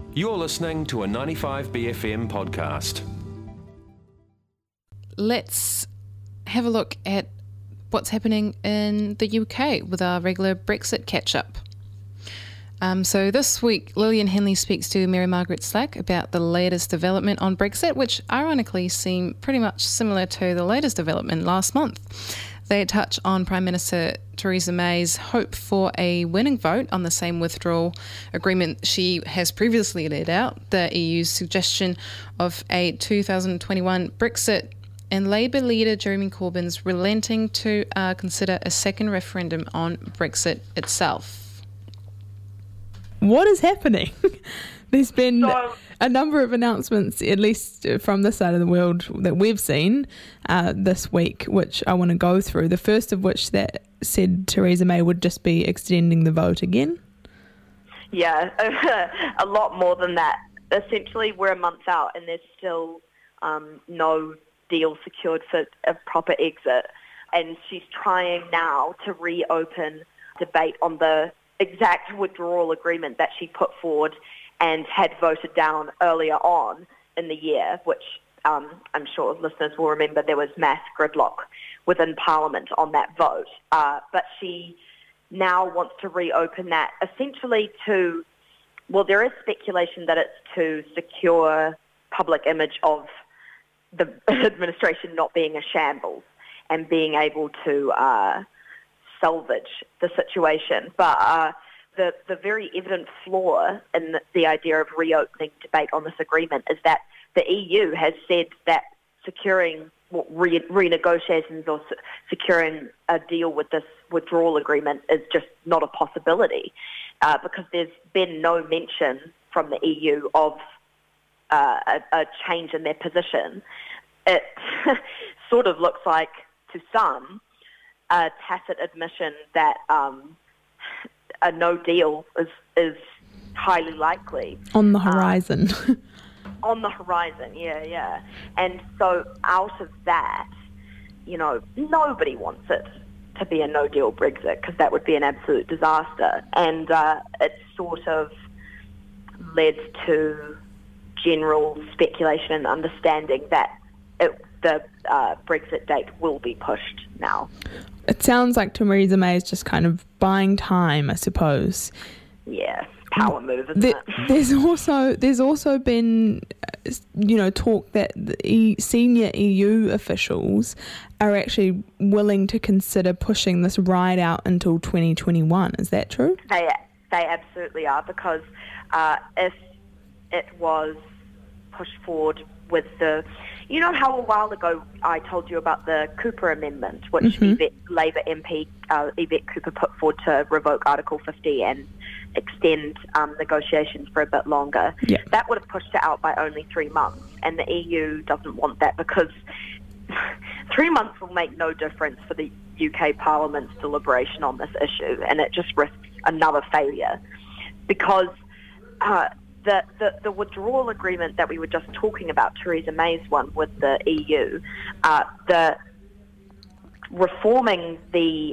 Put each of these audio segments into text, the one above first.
You're listening to a 95BFM podcast. Let's have a look at what's happening in the UK with our regular Brexit catch-up. So this week, Lillian Henley speaks to Mary Margaret Slack about the latest development on Brexit, which ironically seem pretty much similar to the latest development last month. They touch on Prime Minister Theresa May's hope for a winning vote on the same withdrawal agreement she has previously laid out, the EU's suggestion of a 2021 Brexit, and Labour leader Jeremy Corbyn's relenting to consider a second referendum on Brexit itself. What is happening? There's been a number of announcements, at least from this side of the world, that we've seen this week, which I want to go through. The first of which that said Theresa May would just be extending the vote again. Yeah, a lot more than that. Essentially, we're a month out and there's still no deal secured for a proper exit. And she's trying now to reopen debate on the exact withdrawal agreement that she put forward and had voted down earlier on in the year, which I'm sure listeners will remember there was mass gridlock within Parliament on that vote. But she now wants to reopen that essentially to, well, there is speculation that it's to secure public image of the administration not being a shambles and being able to salvage the situation. But the very evident flaw in the idea of reopening debate on this agreement is that the EU has said that securing renegotiations or securing a deal with this withdrawal agreement is just not a possibility because there's been no mention from the EU of a change in their position. It sort of looks like, to some, a tacit admission that a no deal is highly likely. On the horizon. On the horizon, yeah. And so out of that, nobody wants it to be a no-deal Brexit because that would be an absolute disaster. And it sort of led to general speculation and understanding that the Brexit date will be pushed now. It sounds like Theresa May is just kind of buying time, I suppose. Yeah, power move, isn't it? There's also been, talk that the senior EU officials are actually willing to consider pushing this right out until 2021. Is that true? They absolutely are, because if it was pushed forward with the... You know how a while ago I told you about the Cooper Amendment, which Labour MP Yvette Cooper put forward to revoke Article 50 and extend negotiations for a bit longer? Yeah. That would have pushed it out by only 3 months, and the EU doesn't want that because 3 months will make no difference for the UK Parliament's deliberation on this issue, and it just risks another failure because... The withdrawal agreement that we were just talking about, Theresa May's one with the EU, the reforming the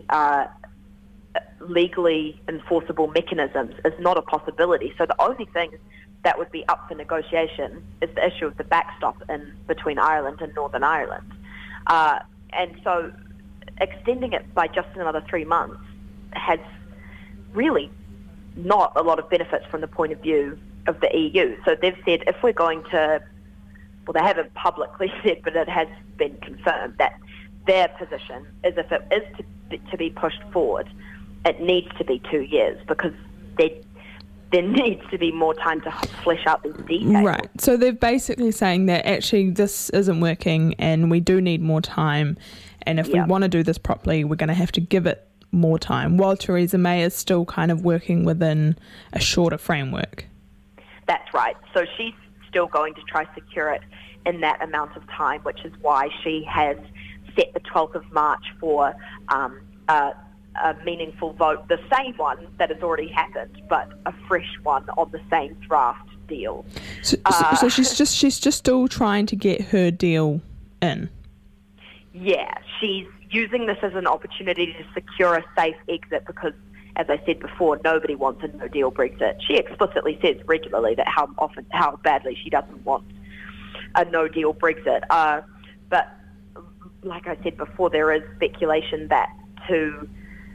legally enforceable mechanisms is not a possibility. So the only thing that would be up for negotiation is the issue of the backstop in between Ireland and Northern Ireland. And so extending it by just another 3 months has really not a lot of benefits from the point of view of the EU. So they've said if we're going to, well, they haven't publicly said, but it has been confirmed that their position is if it is to be pushed forward, it needs to be 2 years because there needs to be more time to flesh out these details. Right. So they're basically saying that actually this isn't working and we do need more time, and if we want to do this properly, we're going to have to give it more time, while Theresa May is still kind of working within a shorter framework. That's right. So she's still going to try to secure it in that amount of time, which is why she has set the 12th of March for a meaningful vote, the same one that has already happened, but a fresh one on the same draft deal. So she's just still trying to get her deal in. Yeah, she's using this as an opportunity to secure a safe exit because as I said before, nobody wants a no-deal Brexit. She explicitly says regularly that how badly she doesn't want a no-deal Brexit. But like I said before, there is speculation that to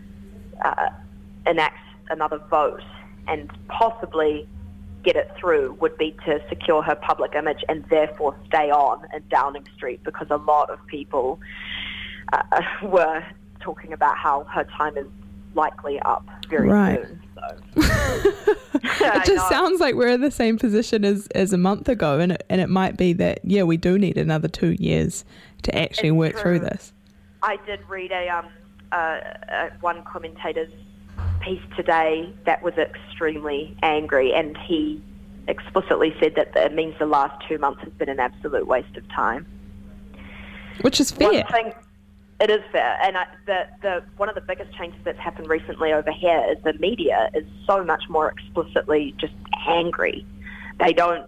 enact another vote and possibly get it through would be to secure her public image and therefore stay on in Downing Street, because a lot of people were talking about how her time is likely up very soon. So. It just sounds like we're in the same position as a month ago, and it might be that, we do need another 2 years to actually work through this. I did read one commentator's piece today that was extremely angry, and he explicitly said that it means the last 2 months has been an absolute waste of time. Which is fair. It is fair, and one of the biggest changes that's happened recently over here is the media is so much more explicitly just angry. They don't.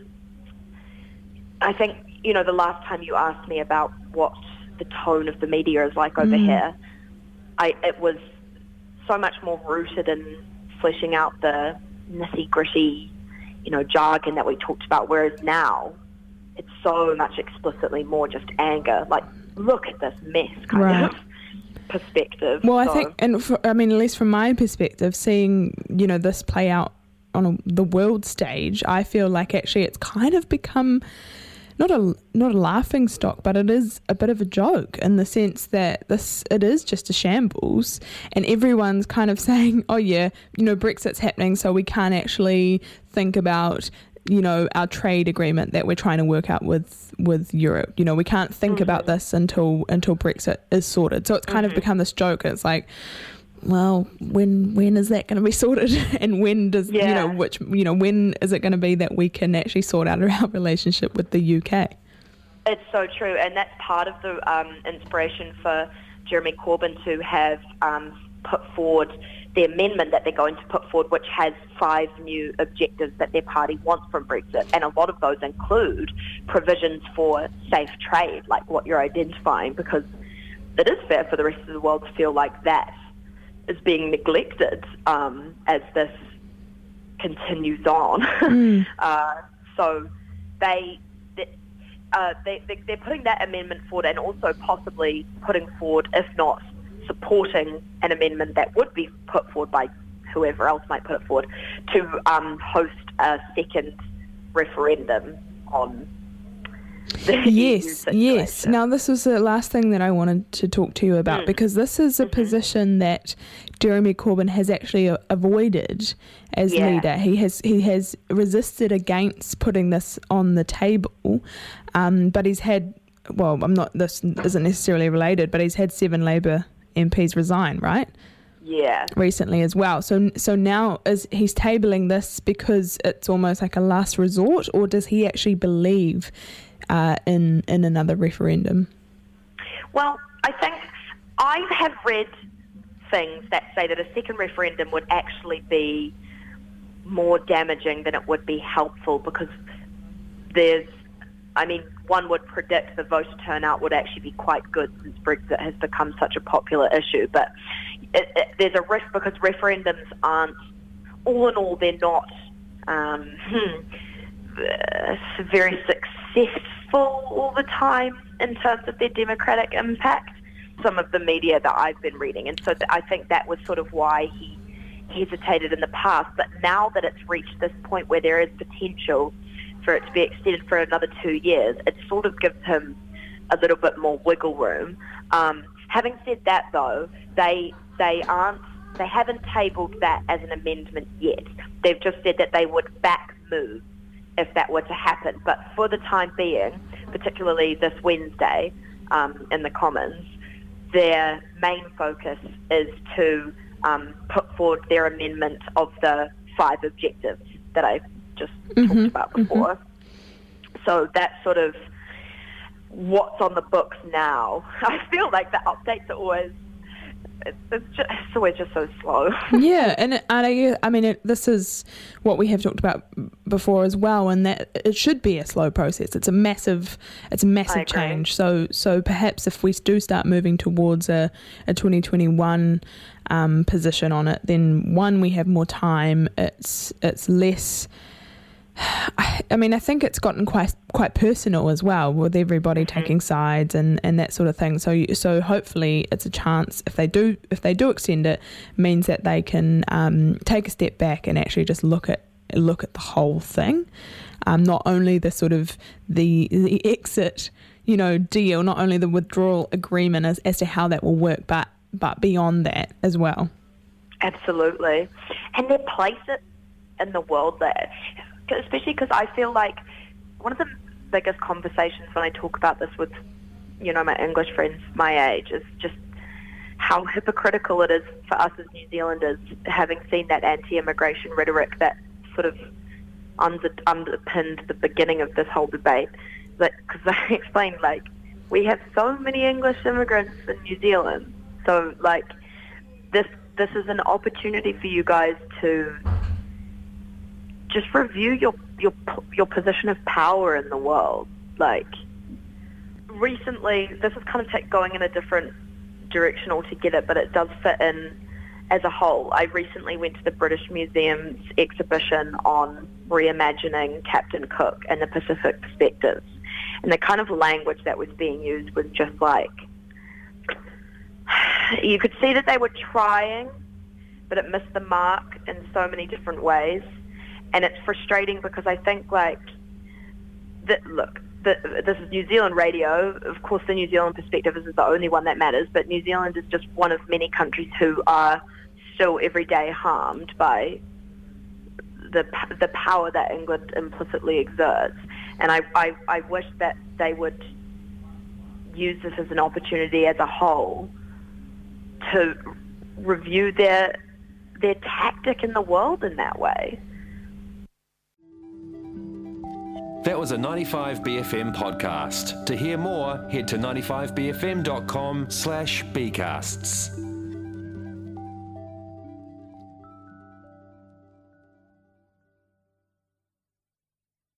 I think the last time you asked me about what the tone of the media is like over here, it was so much more rooted in fleshing out the nitty-gritty, jargon that we talked about, whereas now it's so much explicitly more just anger, like, look at this mess kind of perspective. Well, I think, at least from my perspective, seeing, this play out on the world stage, I feel like actually it's kind of become not a laughing stock, but it is a bit of a joke in the sense that it is just a shambles, and everyone's kind of saying, oh yeah, Brexit's happening, so we can't actually think about our trade agreement that we're trying to work out with Europe. We can't think about this until Brexit is sorted. So it's kind of become this joke. It's like, well, when is that going to be sorted? And when does when is it going to be that we can actually sort out our relationship with the UK? It's so true, and that's part of the inspiration for Jeremy Corbyn to have put forward the amendment that they're going to put forward, which has 5 new objectives that their party wants from Brexit. And a lot of those include provisions for safe trade, like what you're identifying, because it is fair for the rest of the world to feel like that is being neglected as this continues on. So they're putting that amendment forward, and also possibly putting forward, if not supporting an amendment that would be put forward by whoever else might put it forward, to host a second referendum on the EU situation. Yes. Now, this was the last thing that I wanted to talk to you about, because this is a position that Jeremy Corbyn has actually avoided as leader. He has resisted against putting this on the table, but he's had, this isn't necessarily related, but he's had 7 Labour MPs resign, right? Yeah. Recently as well. So now he's tabling this because it's almost like a last resort, or does he actually believe in another referendum? Well, I think I have read things that say that a second referendum would actually be more damaging than it would be helpful, because one would predict the voter turnout would actually be quite good since Brexit has become such a popular issue. But there's a risk, because referendums aren't, all in all, they're not very successful all the time in terms of their democratic impact, some of the media that I've been reading. And so I think that was sort of why he hesitated in the past. But now that it's reached this point where there is potential for it to be extended for another 2 years, it sort of gives him a little bit more wiggle room. Having said that, though, they haven't tabled that as an amendment yet. They've just said that they would back move if that were to happen. But for the time being, particularly this Wednesday in the Commons, their main focus is to put forward their amendment of the 5 objectives that I've just talked about before. So that's sort of what's on the books now. I feel like the updates are always it's always just so slow. Yeah, and I mean, this is what we have talked about before as well, and that it should be a slow process. It's a massive change. So perhaps if we do start moving towards a 2021 position on it, then one, we have more time. It's less. I mean, I think it's gotten quite personal as well, with everybody taking sides and that sort of thing. So hopefully it's a chance, if they do extend it, means that they can take a step back and actually just look at the whole thing, not only the sort of the exit, deal, not only the withdrawal agreement as to how that will work, but beyond that as well. Absolutely, and their place in the world there. Especially because I feel like one of the biggest conversations when I talk about this with, my English friends my age is just how hypocritical it is for us as New Zealanders, having seen that anti-immigration rhetoric that sort of underpinned the beginning of this whole debate. Because I explained, we have so many English immigrants in New Zealand, so this is an opportunity for you guys to just review your position of power in the world. Recently, this is kind of going in a different direction altogether, but it does fit in as a whole. I recently went to the British Museum's exhibition on reimagining Captain Cook and the Pacific perspectives, and the kind of language that was being used was just you could see that they were trying, but it missed the mark in so many different ways. And it's frustrating because I think, this is New Zealand radio. Of course, the New Zealand perspective isn't the only one that matters, but New Zealand is just one of many countries who are still every day harmed by the power that England implicitly exerts. And I wish that they would use this as an opportunity as a whole to review their tactic in the world in that way. That was a 95BFM podcast. To hear more, head to 95bfm.com/bcasts.